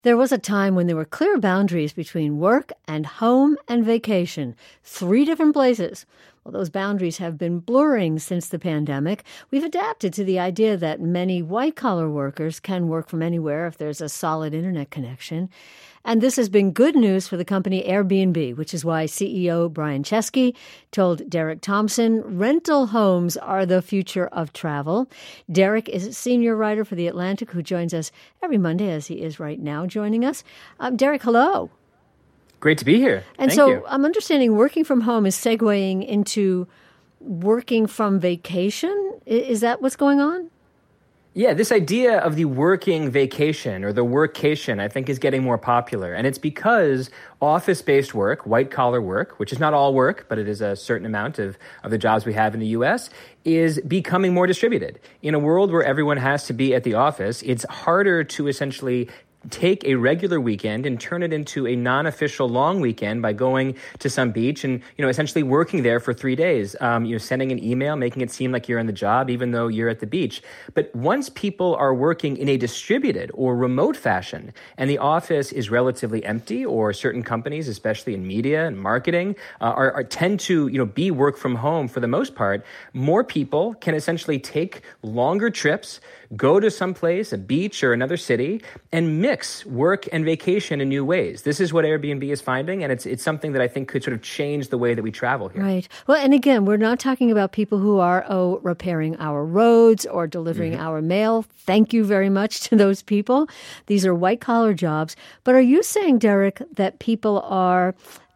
There was a time when there were clear boundaries between work and home and vacation. 3 different places. Well, those boundaries have been blurring since the pandemic. We've adapted to the idea that many white-collar workers can work from anywhere if there's a solid internet connection. And this has been good news for the company Airbnb, which is why CEO Brian Chesky told Derek Thompson rental homes are the future of travel. Derek is a senior writer for The Atlantic who joins us every Monday, as he is right now joining us. Derek, hello. Great to be here. And Thank you. I'm understanding working from home is segueing into working from vacation. Is that what's going on? Yeah, this idea of the working vacation or the workcation, I think, is getting more popular. And it's because office-based work, white-collar work, which is not all work, but it is a certain amount of the jobs we have in the U.S., is becoming more distributed. In a world where everyone has to be at the office, it's harder to essentially take a regular weekend and turn it into a non-official long weekend by going to some beach and, essentially working there for 3 days. Sending an email, making it seem like you're on the job, even though you're at the beach. But once people are working in a distributed or remote fashion, and the office is relatively empty, or certain companies, especially in media and marketing, tend to, be work from home for the most part, more people can essentially take longer trips, go to some place, a beach or another city, and mix work and vacation in new ways. This is what Airbnb is finding, and it's something that I think could sort of change the way that we travel here. Right. Well, and again, we're not talking about people who are, repairing our roads or delivering our mail. Thank you very much to those people. These are white-collar jobs. But are you saying, Derek, that people are,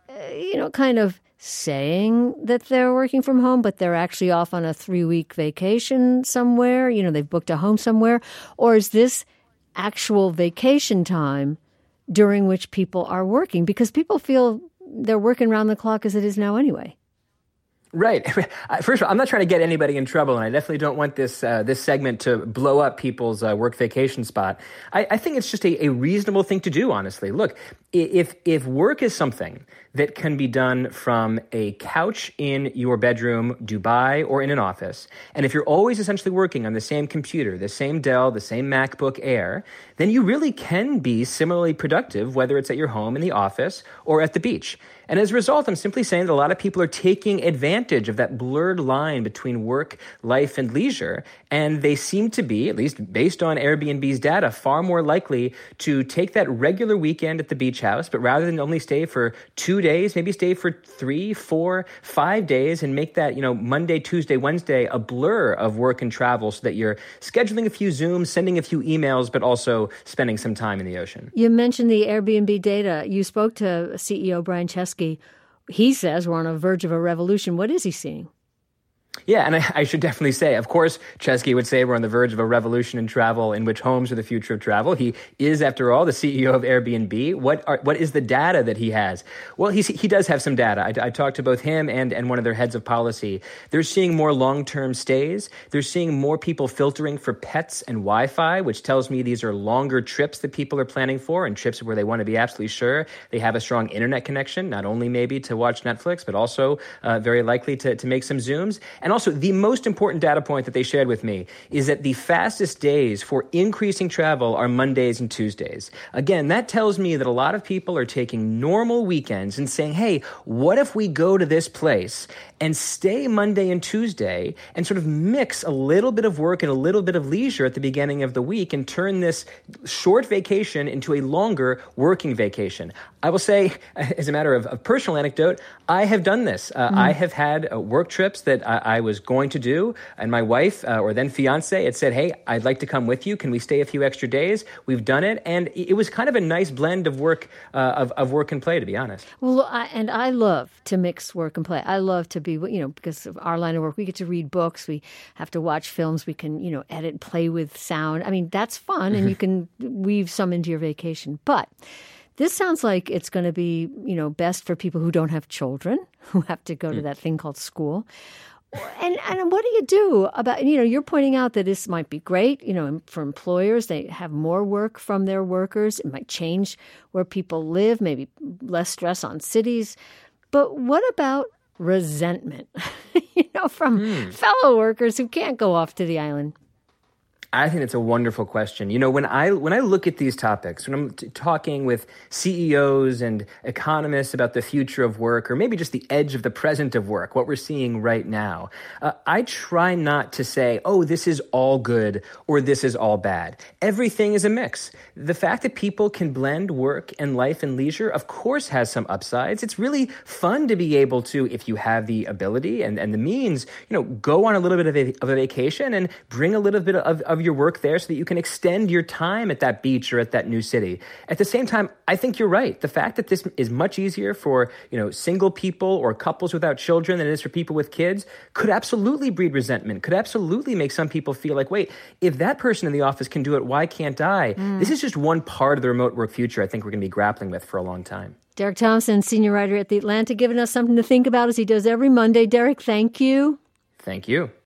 kind of saying that they're working from home, but they're actually off on a 3-week vacation somewhere? They've booked a home somewhere. Or is this actual vacation time during which people are working? Because people feel they're working around the clock as it is now anyway. Right. First of all, I'm not trying to get anybody in trouble, and I definitely don't want this segment to blow up people's work vacation spot. I think it's just a reasonable thing to do, honestly. Look, if work is something that can be done from a couch in your bedroom, Dubai, or in an office, and if you're always essentially working on the same computer, the same Dell, the same MacBook Air, then you really can be similarly productive, whether it's at your home, in the office, or at the beach. And as a result, I'm simply saying that a lot of people are taking advantage of that blurred line between work, life, and leisure. And they seem to be, at least based on Airbnb's data, far more likely to take that regular weekend at the beach house, but rather than only stay for 2 days, maybe stay for 3, 4, 5 days and make that, Monday, Tuesday, Wednesday a blur of work and travel so that you're scheduling a few Zooms, sending a few emails, but also spending some time in the ocean. You mentioned the Airbnb data. You spoke to CEO Brian Chesky. He says we're on the verge of a revolution. What is he seeing? Yeah, and I should definitely say, of course, Chesky would say we're on the verge of a revolution in travel in which homes are the future of travel. He is, after all, the CEO of Airbnb. What is the data that he has? Well, he does have some data. I talked to both him and one of their heads of policy. They're seeing more long-term stays. They're seeing more people filtering for pets and Wi-Fi, which tells me these are longer trips that people are planning for, and trips where they want to be absolutely sure they have a strong internet connection, not only maybe to watch Netflix, but also very likely to make some Zooms. And also, the most important data point that they shared with me is that the fastest days for increasing travel are Mondays and Tuesdays. Again, that tells me that a lot of people are taking normal weekends and saying, hey, what if we go to this place and stay Monday and Tuesday and sort of mix a little bit of work and a little bit of leisure at the beginning of the week and turn this short vacation into a longer working vacation. I will say, as a matter of personal anecdote, I have done this. I have had work trips that I was going to do, and my wife, or then fiance, had said, hey, I'd like to come with you. Can we stay a few extra days? We've done it, and it was kind of a nice blend of work of work and play, to be honest. Well, I love to mix work and play. I love to be, because of our line of work, we get to read books, we have to watch films, we can, edit and play with sound. I mean, that's fun, and you can weave some into your vacation. But this sounds like it's going to be, best for people who don't have children, who have to go to that thing called school. And what do you do about, you're pointing out that this might be great, for employers. They have more work from their workers. It might change where people live, maybe less stress on cities. But what about resentment, from fellow workers who can't go off to the island? I think it's a wonderful question. You know, when I look at these topics, when I'm talking with CEOs and economists about the future of work, or maybe just the edge of the present of work, what we're seeing right now, I try not to say, oh, this is all good or this is all bad. Everything is a mix. The fact that people can blend work and life and leisure, of course, has some upsides. It's really fun to be able to, if you have the ability and the means, go on a little bit of a vacation and bring a little bit of your work there so that you can extend your time at that beach or at that new city. At the same time, I think you're right. The fact that this is much easier for, single people or couples without children than it is for people with kids could absolutely breed resentment, could absolutely make some people feel like, wait, if that person in the office can do it, why can't I? This is just one part of the remote work future I think we're going to be grappling with for a long time. Derek Thompson, senior writer at The Atlantic, giving us something to think about as he does every Monday. Derek, thank you. Thank you.